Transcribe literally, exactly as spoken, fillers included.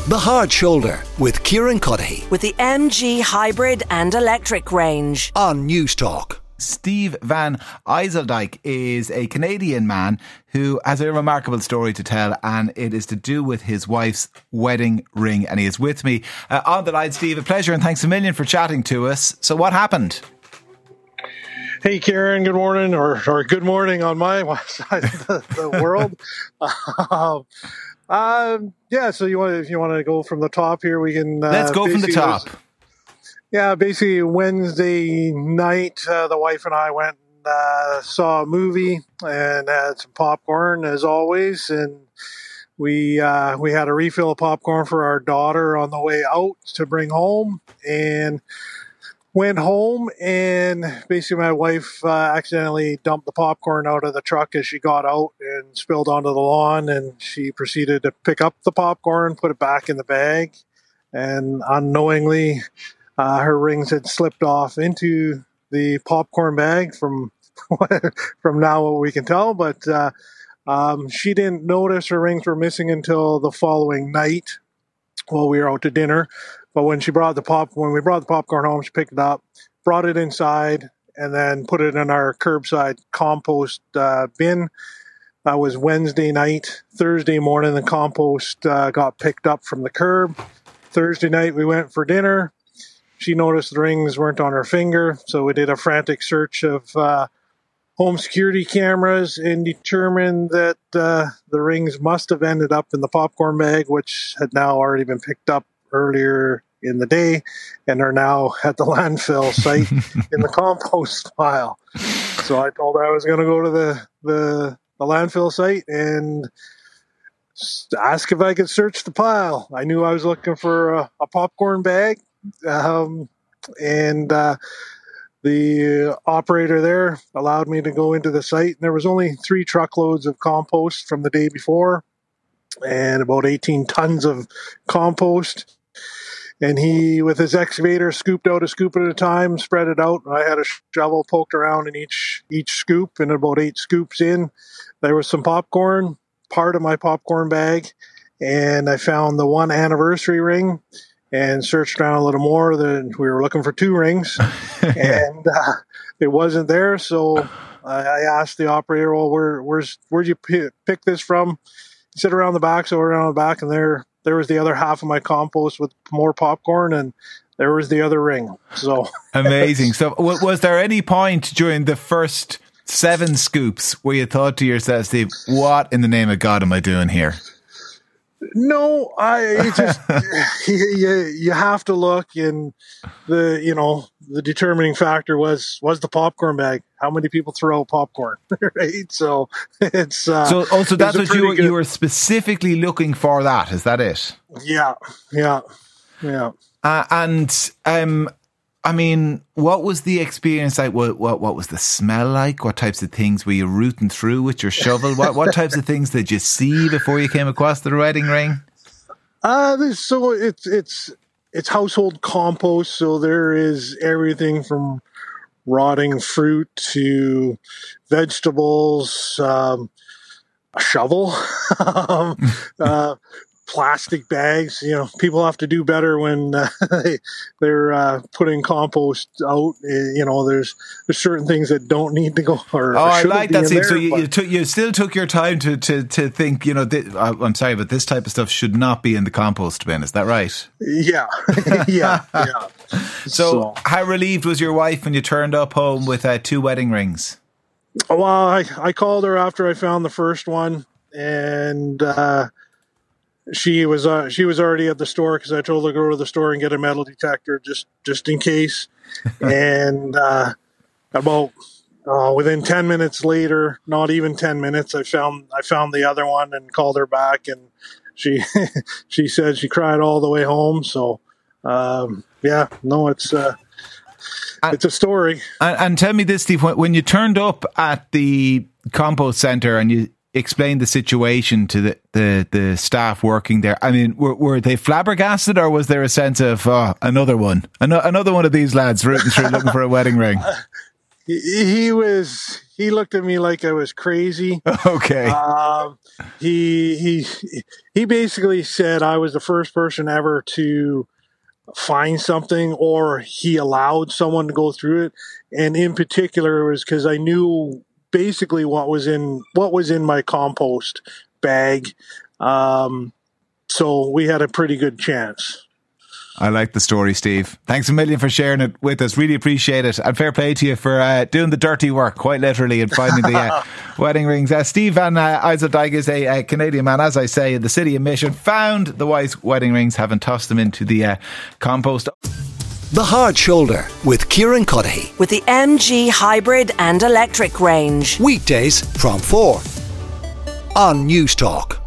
The Hard Shoulder with Kieran Cuddihy. With the M G hybrid and electric range. On News Talk. Steve Van Ijseldijk is a Canadian man who has a remarkable story to tell, and it is to do with his wife's wedding ring. And he is with me uh, on the line. Steve, a pleasure, and thanks a million for chatting to us. So what happened? Hey, Kieran, good morning, or, or good morning on my side of the, the world. uh, um, yeah, so you want if you want to go from the top here, we can. Uh, Let's go from the top. Was, yeah, basically Wednesday night, uh, the wife and I went and uh, saw a movie and had some popcorn as always, and we uh, we had a refill of popcorn for our daughter on the way out to bring home, and went home, and basically my wife uh, accidentally dumped the popcorn out of the truck as she got out and spilled onto the lawn, and she proceeded to pick up the popcorn, put it back in the bag, and unknowingly uh, her rings had slipped off into the popcorn bag from from now what we can tell, but uh, um, she didn't notice her rings were missing until the following night while we were out to dinner. But when she brought the pop, when we brought the popcorn home, she picked it up, brought it inside, and then put it in our curbside compost uh, bin. That was Wednesday night. Thursday morning, the compost uh, got picked up from the curb. Thursday night, we went for dinner. She noticed the rings weren't on her finger, so we did a frantic search of uh, home security cameras and determined that uh, the rings must have ended up in the popcorn bag, which had now already been picked up earlier in the day and are now at the landfill site in the compost pile. So I told her I was going to go to the, the, the landfill site and ask if I could search the pile. I knew I was looking for a, a popcorn bag. Um, and uh, the operator there allowed me to go into the site. And there was only three truckloads of compost from the day before and about eighteen tons of compost. And he, with his excavator, scooped out a scoop at a time, spread it out. I had a shovel, poked around in each each scoop, and about eight scoops in, there was some popcorn, part of my popcorn bag, and I found the one anniversary ring and searched around a little more. Then we were looking for two rings, and uh, it wasn't there. So I asked the operator, "Well, where, where's where'd you p- pick this from?" He said, "Around the back." So around the back, and there. There was the other half of my compost with more popcorn, and there was the other ring. So amazing. So was there any point during the first seven scoops where you thought to yourself, Steve, what in the name of God am I doing here? No, I just you, you have to look, and the you know the determining factor was was the popcorn bag. How many people throw out popcorn, right? So it's uh, so also that's what you were, good, you were specifically looking for. That is that it? Yeah, yeah, yeah. Uh, and um, I mean, what was the experience like? What, what what was the smell like? What types of things were you rooting through with your shovel? What what types of things did you see before you came across the wedding ring? Uh, so it's it's it's household compost. So there is everything from rotting fruit to vegetables, um, a shovel, um, uh, plastic bags. You know, people have to do better when uh, they, they're uh, putting compost out. You know, there's there's certain things that don't need to go. Or, oh, or I like that. there, so you, you took you still took your time to to to think. You know, th- I'm sorry, but this type of stuff should not be in the compost bin. Is that right? Yeah, yeah, yeah. So, So, how relieved was your wife when you turned up home with uh, two wedding rings? well, I, I called her after I found the first one, and uh, she was uh, she was already at the store because I told her to go to the store and get a metal detector just just in case. And uh, about uh, within ten minutes later, not even ten minutes, I found I found the other one and called her back, and she she said she cried all the way home. So. Um, yeah, no, it's uh, and, it's a story. And, and tell me this, Steve, when, when you turned up at the compost centre and you explained the situation to the, the, the staff working there, I mean, were, were they flabbergasted, or was there a sense of, oh, another one, An- another one of these lads rooting through looking for a wedding ring? he, he was, he looked at me like I was crazy. Okay. Um, he, he, he basically said I was the first person ever to find something, or he allowed someone to go through it. And in particular, it was because I knew basically what was in, what was in my compost bag. Um, so we had a pretty good chance. I like the story, Steve. Thanks a million for sharing it with us. Really appreciate it. And fair play to you for uh, doing the dirty work, quite literally, and finding the uh, wedding rings. Uh, Steve Van uh, Ijsseldijk is a, a Canadian man, as I say, in the city of Mission. Found the wife's wedding rings, having tossed them into the uh, compost. The Hard Shoulder with Kieran Cuddihy. With the M G hybrid and electric range. Weekdays from four on News Talk.